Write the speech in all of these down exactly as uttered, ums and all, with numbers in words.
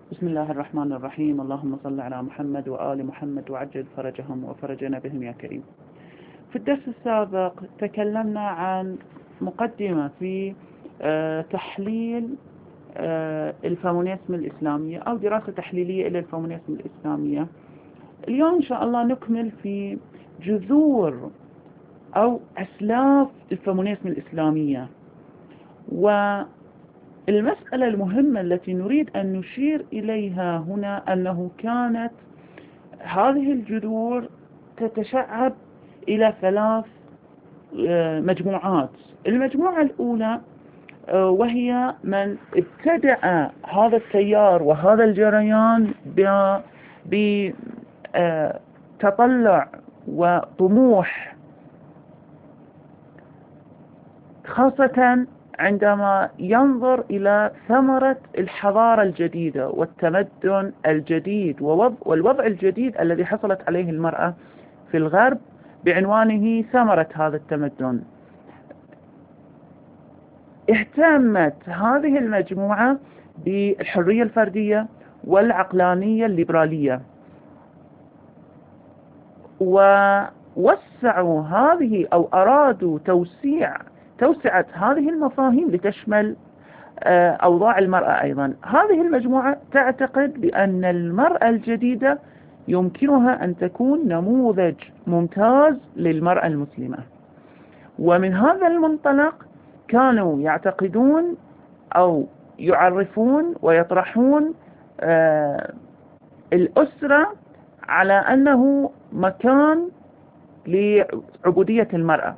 بسم الله الرحمن الرحيم. اللهم صل على محمد وآل محمد وعجل فرجهم وفرجنا بهم يا كريم. في الدرس السابق تكلمنا عن مقدمة في آه، تحليل آه، الفيمينيزم الإسلامية أو دراسة تحليلية إلى الفيمينيزم الإسلامية. اليوم إن شاء الله نكمل في جذور أو أسلاف الفيمينيزم الإسلامية. والمسألة المهمة التي نريد أن نشير إليها هنا أنه كانت هذه الجذور تتشعب إلى ثلاث مجموعات. المجموعة الأولى وهي من ابتدأ هذا التيار وهذا الجريان بتطلع وطموح، خاصة عندما ينظر إلى ثمرة الحضارة الجديدة والتمدن الجديد والوضع الجديد الذي حصلت عليه المرأة في الغرب بعنوانه ثمرة هذا التمدن. اهتمت هذه المجموعة بالحرية الفردية والعقلانية الليبرالية، ووسعوا هذه أو أرادوا توسيع توسعة هذه المفاهيم لتشمل أوضاع المرأة أيضا. هذه المجموعة تعتقد بأن المرأة الجديدة يمكنها أن تكون نموذج ممتاز للمرأة المسلمة، ومن هذا المنطلق كانوا يعتقدون أو يعرفون ويطرحون الأسرة على أنه مكان لعبودية المرأة،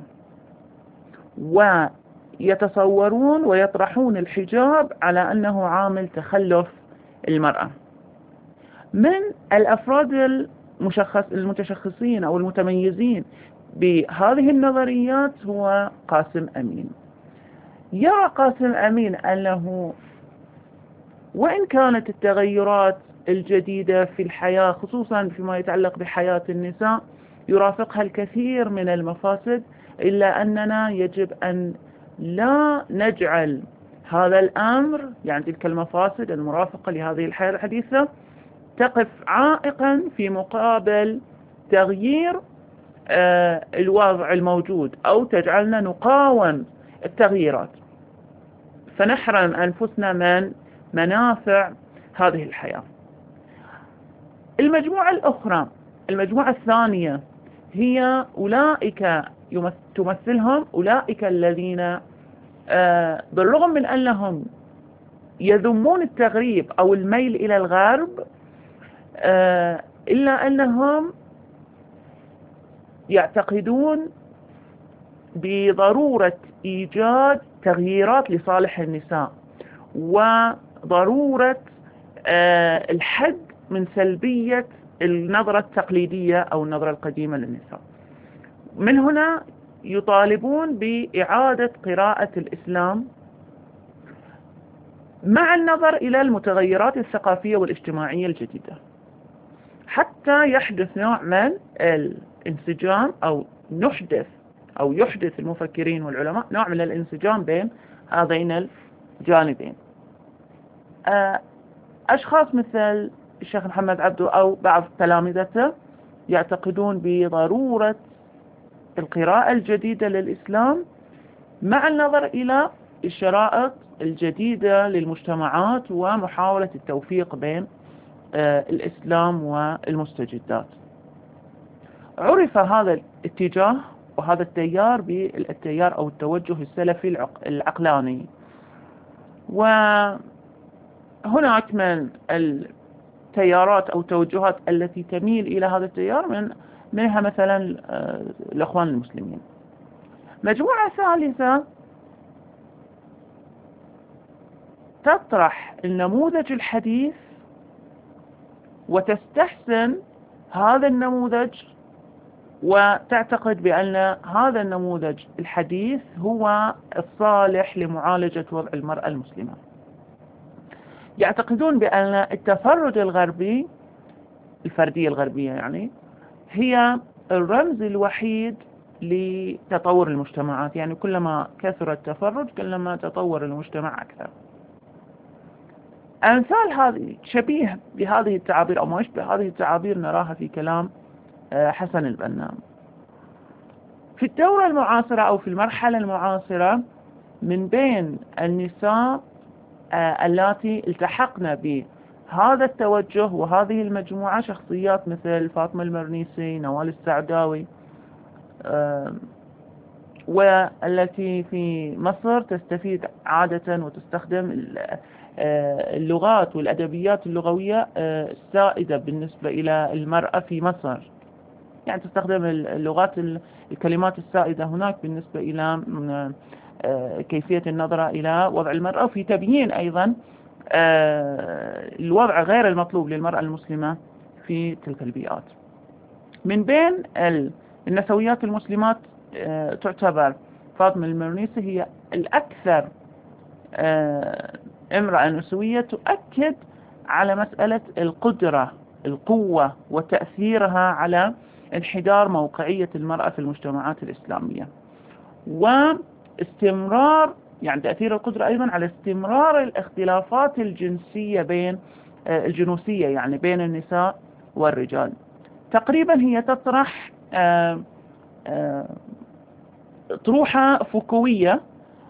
ويتصورون ويطرحون الحجاب على أنه عامل تخلف المرأة. من الأفراد المشخص المتشخصين أو المتميزين بهذه النظريات هو قاسم أمين. يرى قاسم أمين أنه وإن كانت التغيرات الجديدة في الحياة خصوصا فيما يتعلق بحياة النساء يرافقها الكثير من المفاسد، إلا أننا يجب أن لا نجعل هذا الأمر، يعني تلك المفاسد المرافقة لهذه الحياة الحديثة، تقف عائقا في مقابل تغيير آه الوضع الموجود أو تجعلنا نقاوم التغييرات فنحرم أنفسنا من منافع هذه الحياة. المجموعة الأخرى، المجموعة الثانية، هي أولئك تمثلهم أولئك الذين آه بالرغم من أنهم يذمون التغريب أو الميل إلى الغرب، آه إلا أنهم يعتقدون بضرورة إيجاد تغييرات لصالح النساء وضرورة آه الحد من سلبية النظرة التقليدية أو النظرة القديمة للنساء. من هنا يطالبون بإعادة قراءة الإسلام مع النظر إلى المتغيرات الثقافية والاجتماعية الجديدة، حتى يحدث نوع من الانسجام أو نحدث أو يحدث المفكرين والعلماء نوع من الانسجام بين هذين الجانبين. أشخاص مثل الشيخ محمد عبده أو بعض تلامذته يعتقدون بضرورة القراءة الجديدة للإسلام مع النظر إلى الشرائط الجديدة للمجتمعات ومحاولة التوفيق بين الإسلام والمستجدات. عرف هذا الاتجاه وهذا التيار بالتيار أو التوجه السلفي العقلاني. وهناك من التيارات أو التوجهات التي تميل إلى هذا التيار من منها مثلا الأخوان المسلمين. مجموعة ثالثة تطرح النموذج الحديث وتستحسن هذا النموذج وتعتقد بأن هذا النموذج الحديث هو الصالح لمعالجة وضع المرأة المسلمة. يعتقدون بأن التفرد الغربي، الفردية الغربية يعني، هي الرمز الوحيد لتطور المجتمعات، يعني كلما كثر التفرد كلما تطور المجتمع أكثر. أمثال هذه شبيه بهذه التعابير أو ما يشبه هذه التعابير نراها في كلام حسن البنا. في الدورة المعاصرة أو في المرحلة المعاصرة من بين النساء اللاتي التحقن بهذا التوجه وهذه المجموعة شخصيات مثل فاطمة المرنيسي، نوال السعداوي، والتي في مصر تستفيد عادة وتستخدم اللغات والأدبيات اللغوية السائدة بالنسبة إلى المرأة في مصر، يعني تستخدم اللغات الكلمات السائدة هناك بالنسبة إلى كيفية النظرة إلى وضع المرأة، وفي تبيين أيضا الوضع غير المطلوب للمرأة المسلمة في تلك البيئات. من بين النسويات المسلمات تعتبر فاطمة المرنيسي هي الأكثر امرأة نسوية تؤكد على مسألة القدرة، القوة وتأثيرها على انحدار موقعية المرأة في المجتمعات الإسلامية، واستمرار يعني تأثير القدرة أيضا على استمرار الاختلافات الجنسية بين الجنوسية يعني بين النساء والرجال. تقريبا هي تطرح طروحة فوكوية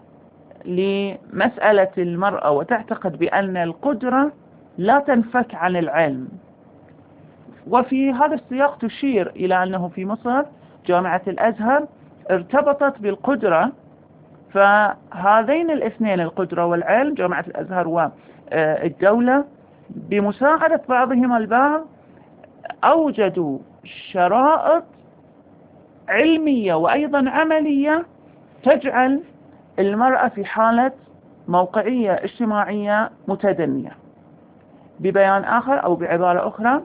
لمسألة المرأة، وتعتقد بأن القدرة لا تنفك عن العلم. وفي هذا السياق تشير إلى أنه في مصر جامعة الأزهر ارتبطت بالقدرة، فهذين الاثنين القدرة والعلم جامعة الأزهر والدولة بمساعدة بعضهم البعض أوجدوا شرائط علمية وأيضا عملية تجعل المرأة في حالة موقعية اجتماعية متدنية. ببيان آخر أو بعبارة أخرى،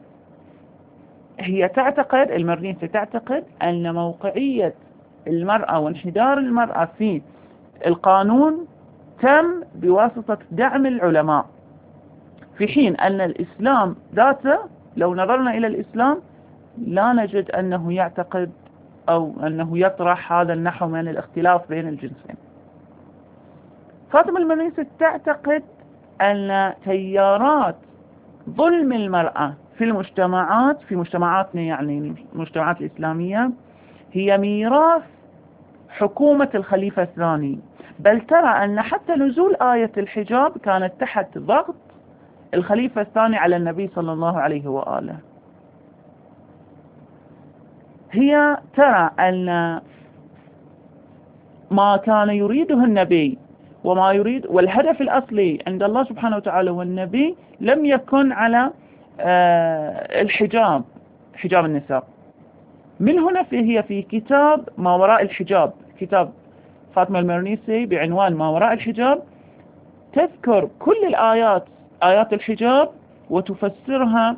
هي تعتقد المرنيسي تعتقد أن موقعية المرأة وانحدار المرأة في القانون تم بواسطة دعم العلماء، في حين أن الإسلام ذاته لو نظرنا إلى الإسلام لا نجد أنه يعتقد أو أنه يطرح هذا النحو من الاختلاف بين الجنسين. فاطمة المرنيسي تعتقد أن تيارات ظلم المرأة في المجتمعات في مجتمعاتنا يعني المجتمعات الإسلامية هي ميراث حكومة الخليفة الثاني، بل ترى أن حتى نزول آية الحجاب كانت تحت ضغط الخليفة الثاني على النبي صلى الله عليه وآله. هي ترى أن ما كان يريده النبي وما يريد والهدف الأصلي عند الله سبحانه وتعالى والنبي لم يكن على الحجاب، حجاب النساء. من هنا هي في كتاب ما وراء الحجاب، كتاب فاطمة المرنيسي بعنوان ما وراء الحجاب، تذكر كل الآيات آيات الحجاب وتفسرها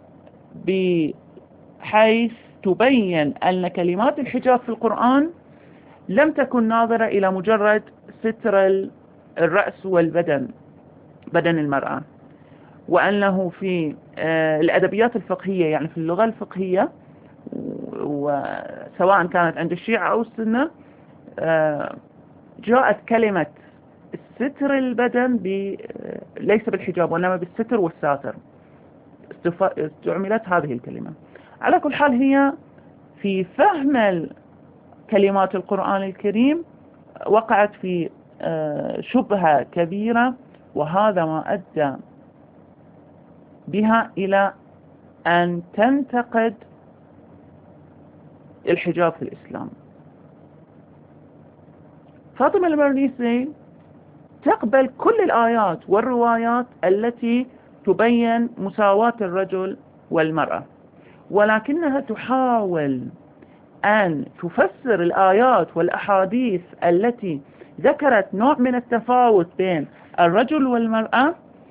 بحيث تبين أن كلمات الحجاب في القرآن لم تكن ناظرة إلى مجرد ستر الرأس والبدن بدن المرأة، وأنه في الأدبيات الفقهية يعني في اللغة الفقهية وسواء كانت عند الشيعة أو السنة جاءت كلمة ستر البدن ليس بالحجاب وإنما بالستر والساتر، استعملت هذه الكلمة. على كل حال هي في فهم كلمات القرآن الكريم وقعت في شبهة كبيرة، وهذا ما أدى بها إلى أن تنتقد الحجاب في الإسلام. فاطمة المرنيسي تقبل كل الآيات والروايات التي تبين مساواة الرجل والمرأة، ولكنها تحاول أن تفسر الآيات والأحاديث التي ذكرت نوع من التفاوت بين الرجل والمرأة،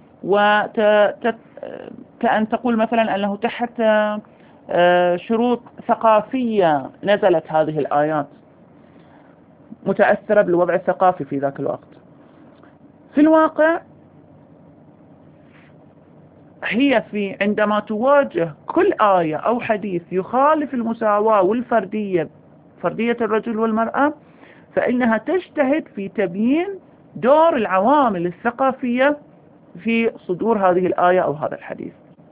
وكأن تقول مثلا أنه تحت شروط ثقافية نزلت هذه الآيات متأثرة بالوضع الثقافي في ذاك الوقت. في الواقع هي في عندما تواجه كل آية أو حديث يخالف المساواة والفردية فردية الرجل والمرأة، فإنها تجتهد في تبيين دور العوامل الثقافية في صدور هذه الآية أو هذا الحديث.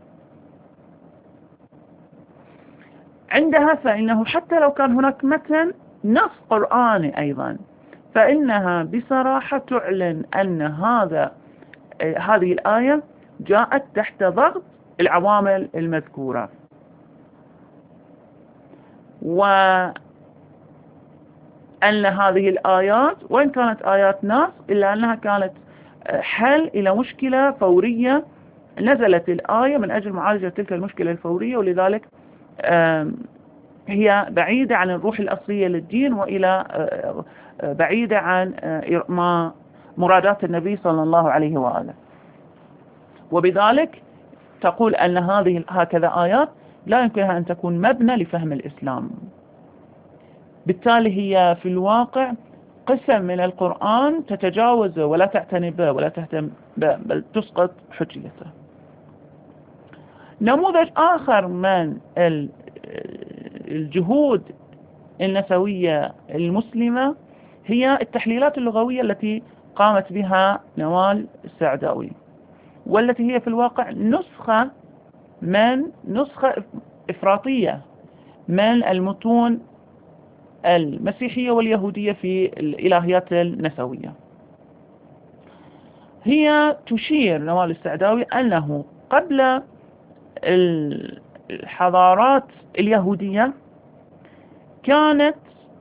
عندها فإنه حتى لو كان هناك متن نص قرآني أيضا، فإنها بصراحة تعلن أن هذا هذه الآية جاءت تحت ضغط العوامل المذكورة، وأن هذه الآيات وإن كانت آيات نص إلا أنها كانت حل إلى مشكلة فورية، نزلت الآية من أجل معالجة تلك المشكلة الفورية، ولذلك هي بعيدة عن الروح الأصلية للدين، وإلى بعيدة عن ما مرادات النبي صلى الله عليه وآله. وبذلك تقول أن هذه هكذا آيات لا يمكنها أن تكون مبنى لفهم الإسلام. بالتالي هي في الواقع قسم من القرآن تتجاوزه ولا تعتني به ولا تهتم به، بل تسقط حجيته. نموذج آخر من الجهود النسوية المسلمة هي التحليلات اللغوية التي قامت بها نوال السعداوي، والتي هي في الواقع نسخة من نسخة إفراطية من المتون المسيحية واليهودية في الإلهيات النسوية. هي تشير نوال السعداوي أنه قبل الحضارات اليهودية كانت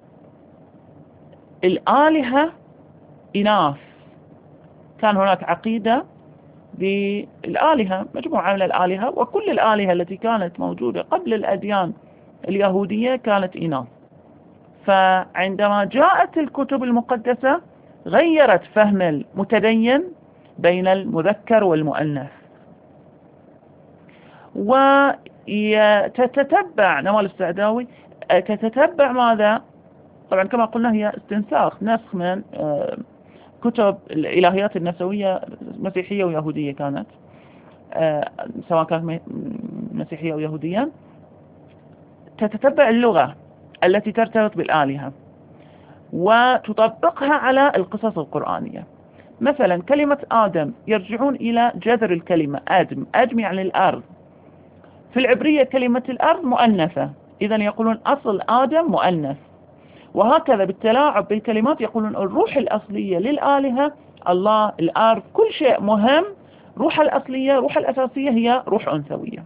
الآلهة إناث، كان هناك عقيدة بالآلهة، مجموعة من الآلهة، وكل الآلهة التي كانت موجودة قبل الأديان اليهودية كانت إناث. فعندما جاءت الكتب المقدسة غيرت فهم المتدين بين المذكر والمؤنث، وتتتبع نوال السعداوي تتتبع ماذا؟ طبعا كما قلنا هي استنساخ نسخ من كتب الإلهيات النسوية مسيحية ويهودية، كانت سواء كانت مسيحية أو يهودية. تتتبع اللغة التي ترتبط بالآلهة وتطبقها على القصص القرآنية. مثلا كلمة آدم يرجعون إلى جذر الكلمة آدم، آدم يعني الأرض. في العبرية كلمة الأرض مؤنثة، إذن يقولون أصل آدم مؤنث. وهكذا بالتلاعب بالكلمات يقولون الروح الأصلية للآلهة الله، الأرض، كل شيء مهم، روح الأصلية روح الأساسية هي روح أنثوية.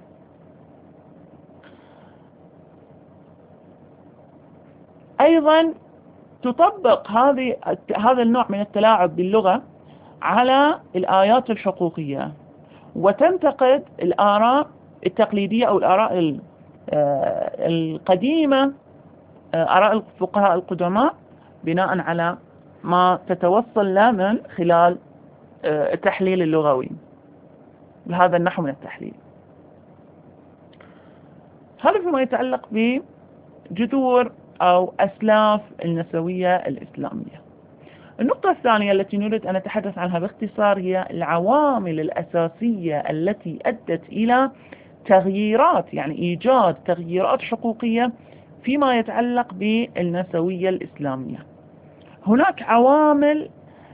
أيضا تطبق هذه هذا النوع من التلاعب باللغة على الآيات الحقوقية، وتنتقد الآراء التقليدية أو الآراء القديمة، آراء الفقهاء القدماء، بناء على ما تتوصل له من خلال التحليل اللغوي بهذا النحو من التحليل. هذا فيما يتعلق بجذور أو أسلاف النسوية الإسلامية. النقطة الثانية التي نريد أن نتحدث عنها باختصار هي العوامل الأساسية التي أدت إلى تغييرات، يعني إيجاد تغييرات حقوقية فيما يتعلق بالنسوية الإسلامية. هناك عوامل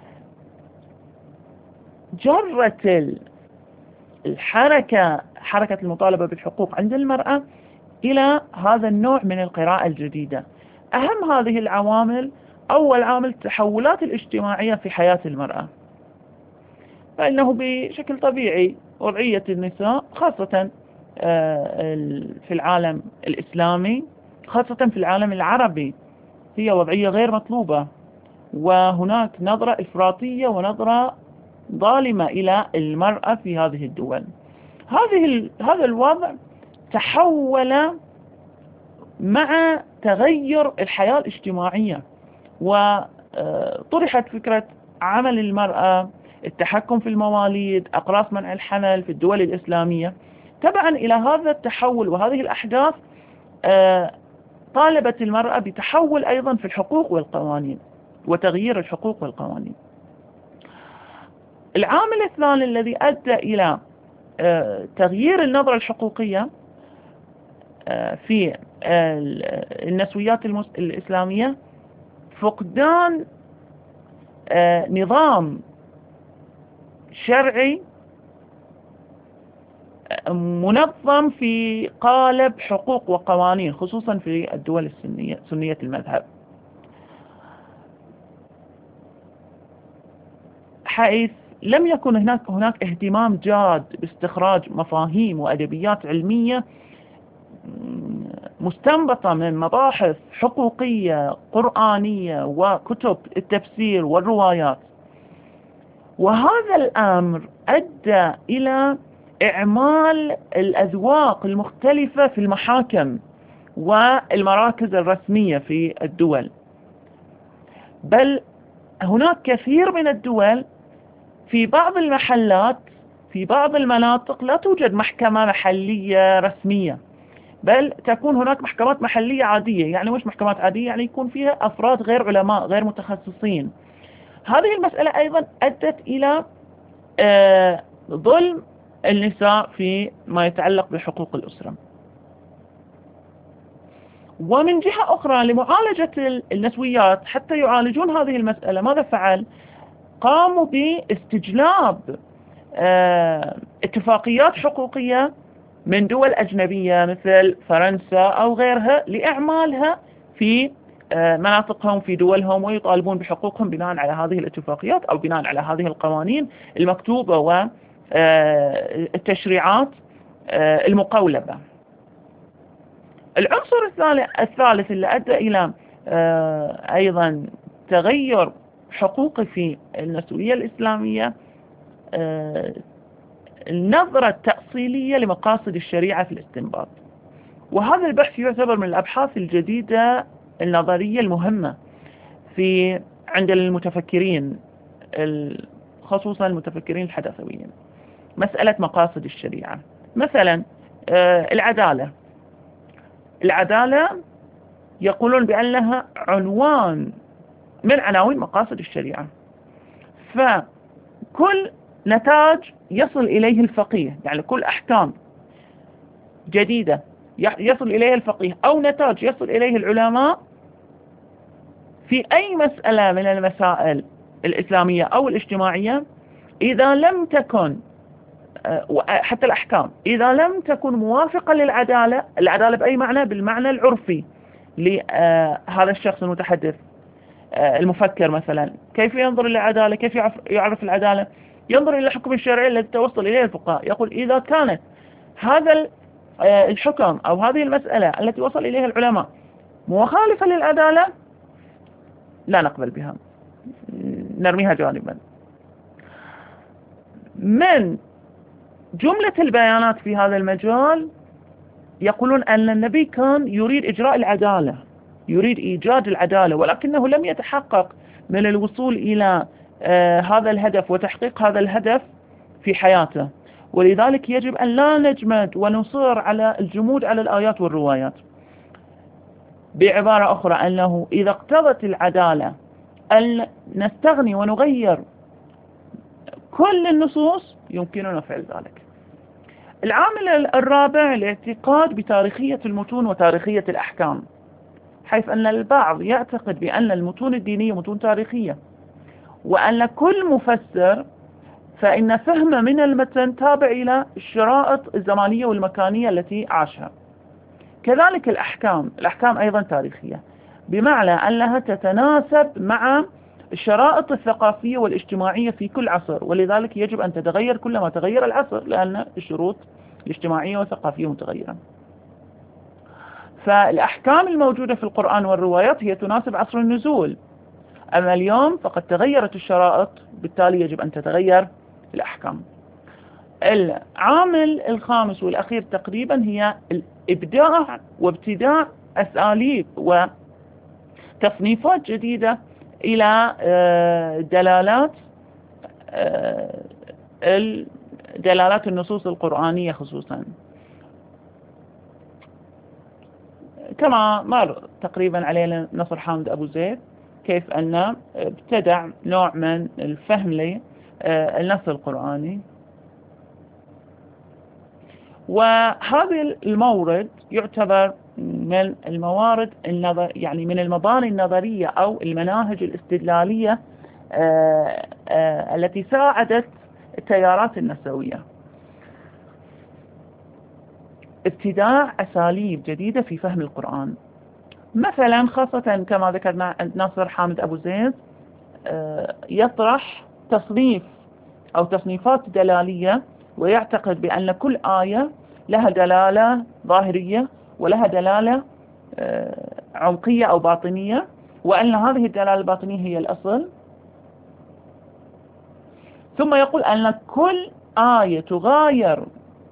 جرت الحركة حركة المطالبة بالحقوق عند المرأة إلى هذا النوع من القراءة الجديدة. أهم هذه العوامل، أول عامل التحولات الاجتماعية في حياة المرأة، فإنه بشكل طبيعي وضعية النساء خاصة في العالم الإسلامي، خاصة في العالم العربي، هي وضعية غير مطلوبة، وهناك نظرة إفراطية ونظرة ظالمة إلى المرأة في هذه الدول. هذه هذا الوضع تحول مع تغير الحياة الاجتماعية، وطرحت فكرة عمل المرأة، التحكم في المواليد، أقراص منع الحمل في الدول الإسلامية. تبعا إلى هذا التحول وهذه الأحداث طالبت المرأة بتحول أيضا في الحقوق والقوانين وتغيير الحقوق والقوانين. العامل الثاني الذي أدى إلى تغيير النظرة الحقوقية في النسويات الإسلامية فقدان نظام شرعي منظم في قالب حقوق وقوانين، خصوصا في الدول السنية سنية المذهب، حيث لم يكن هناك هناك اهتمام جاد باستخراج مفاهيم وأدبيات علمية مستنبطة من مباحث حقوقية قرآنية وكتب التفسير والروايات. وهذا الأمر أدى إلى إعمال الأذواق المختلفة في المحاكم والمراكز الرسمية في الدول، بل هناك كثير من الدول في بعض المحلات في بعض المناطق لا توجد محكمة محلية رسمية، بل تكون هناك محكمات محلية عادية. يعني مش محكمات عادية، يعني يكون فيها أفراد غير علماء غير متخصصين. هذه المسألة أيضا أدت إلى آه ظلم النساء في ما يتعلق بحقوق الأسرة. ومن جهة أخرى لمعالجة النسويات حتى يعالجون هذه المسألة، ماذا فعل؟ قاموا باستجلاب آه اتفاقيات حقوقية من دول أجنبية مثل فرنسا أو غيرها لإعمالها في مناطقهم في دولهم، ويطالبون بحقوقهم بناء على هذه الاتفاقيات أو بناء على هذه القوانين المكتوبة والتشريعات المقولبة. العنصر الثالث اللي أدى إلى أيضا تغير حقوقي في النسوية الإسلامية النظرة التأصيلية لمقاصد الشريعة في الاستنباط. وهذا البحث يعتبر من الأبحاث الجديدة النظرية المهمة في عند المتفكرين، خصوصا المتفكرين الحداثويين. مسألة مقاصد الشريعة، مثلا العدالة العدالة يقولون بأنها عنوان من عناوين مقاصد الشريعة. فكل نتاج يصل إليه الفقيه، يعني كل أحكام جديدة يصل إليه الفقيه أو نتاج يصل إليه العلماء في أي مسألة من المسائل الإسلامية أو الاجتماعية، إذا لم تكن حتى الأحكام إذا لم تكن موافقة للعدالة، العدالة بأي معنى؟ بالمعنى العرفي لهذا الشخص المتحدث المفكر. مثلا كيف ينظر إلى العدالة؟ كيف يعرف العدالة؟ ينظر إلى الحكم الشرعي الذي توصل إليه الفقهاء، يقول إذا كانت هذا الحكم أو هذه المسألة التي وصل إليها العلماء مخالفة للعدالة لا نقبل بها، نرميها جانبا. من جملة البيانات في هذا المجال يقولون أن النبي كان يريد إجراء العدالة، يريد إيجاد العدالة، ولكنه لم يتحقق من الوصول إلى آه هذا الهدف وتحقيق هذا الهدف في حياته. ولذلك يجب أن لا نجمد ونصر على الجمود على الآيات والروايات. بعبارة أخرى، أنه إذا اقتضت العدالة أن نستغني ونغير كل النصوص يمكننا فعل ذلك. العامل الرابع الاعتقاد بتاريخية المتون وتاريخية الأحكام، حيث أن البعض يعتقد بأن المتون الدينية متون تاريخية، وأن كل مفسر فإن فهمه من المتن تابع إلى الشرائط الزمانية والمكانية التي عاشها. كذلك الأحكام الأحكام أيضا تاريخية، بمعنى أنها تتناسب مع الشرائط الثقافية والاجتماعية في كل عصر، ولذلك يجب أن تتغير كلما تغير العصر، لأن الشروط الاجتماعية والثقافية متغيرة. فالأحكام الموجودة في القرآن والروايات هي تناسب عصر النزول، أما اليوم فقد تغيرت الشرائط، بالتالي يجب أن تتغير الأحكام. العامل الخامس والأخير تقريبا هي الإبداع وابتداع أساليب وتصنيفات جديدة إلى دلالات دلالات النصوص القرآنية خصوصا، كما مر تقريبا علينا نصر حامد أبو زيد، كيف أن ابتدع نوع من الفهم للنص القرآني. وهذا المورد يعتبر من الموارد النظر يعني من المباني النظرية أو المناهج الاستدلالية آآ آآ التي ساعدت التيارات النسوية. ابتداع أساليب جديدة في فهم القرآن. مثلا خاصة كما ذكرنا عند ناصر حامد أبو زيد يطرح تصنيف أو تصنيفات دلالية، ويعتقد بأن كل آية لها دلالة ظاهرية ولها دلالة عمقية أو باطنية، وأن هذه الدلالة الباطنية هي الأصل. ثم يقول أن كل آية تغاير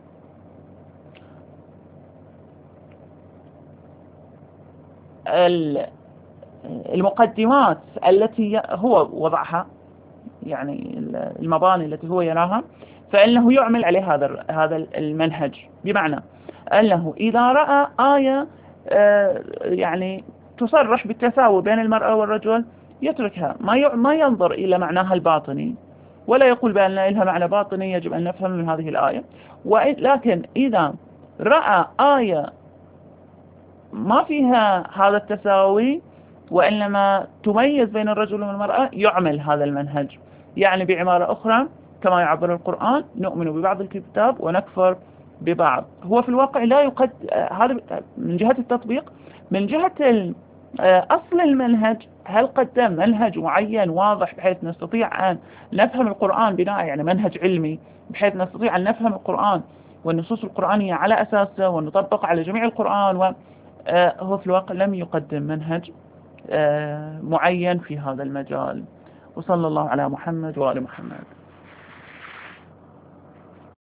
المقدمات التي هو وضعها، يعني المباني التي هو يراها، فإنه يعمل عليه هذا هذا المنهج. بمعنى أنه إذا رأى آية يعني تصرح بالتساوي بين المرأة والرجل يتركها، ما ما ينظر إلى معناها الباطني، ولا يقول بأن لها معنى باطني يجب أن نفهم من هذه الآية. ولكن إذا رأى آية ما فيها هذا التساوي وإنما تميز بين الرجل والمرأة يعمل هذا المنهج. يعني بعبارة أخرى كما يعبر القرآن: نؤمن ببعض الكتاب ونكفر ببعض. هو في الواقع لا يقد هذا من جهة التطبيق. من جهة أصل المنهج، هل قدم منهج معين واضح بحيث نستطيع أن نفهم القرآن بناء، يعني منهج علمي بحيث نستطيع أن نفهم القرآن والنصوص القرآنية على أساسه ونطبق على جميع القرآن، وهو في الواقع لم يقدم منهج معين في هذا المجال. وصلى الله على محمد وآل محمد.